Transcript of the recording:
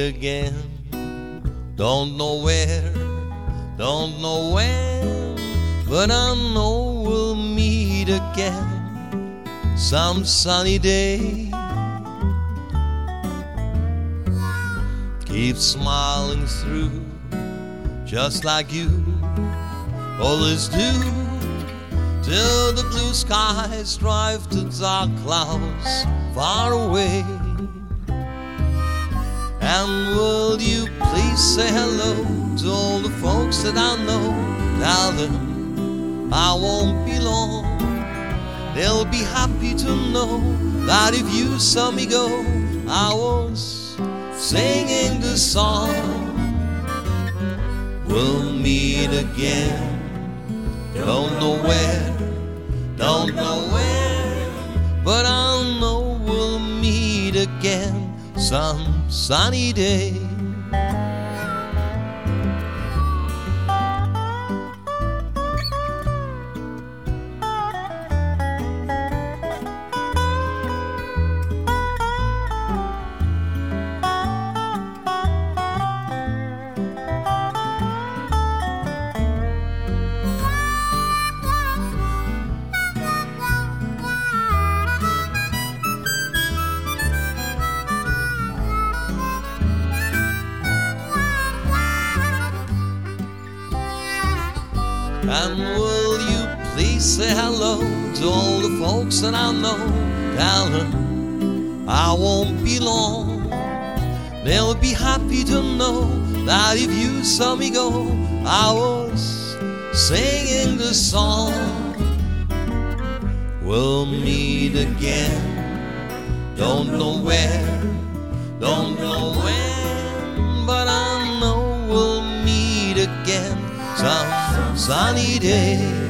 again. Don't know where, don't know when, but I know we'll meet again some sunny day. Keep smiling through, just like you always do, till the blue skies drive to dark clouds far away. And will you please say hello to all the folks that I know? Tell them I won't be long. They'll be happy to know that if you saw me go, I was singing the song. We'll meet again. Don't know where, don't know when, but I know we'll meet again some sunny day. And will you please say hello to all the folks that I know? Tell them I won't be long. They'll be happy to know that if you saw me go, I was singing the song. We'll meet again. Don't know where, don't know when, but I know we'll meet again some sunny day.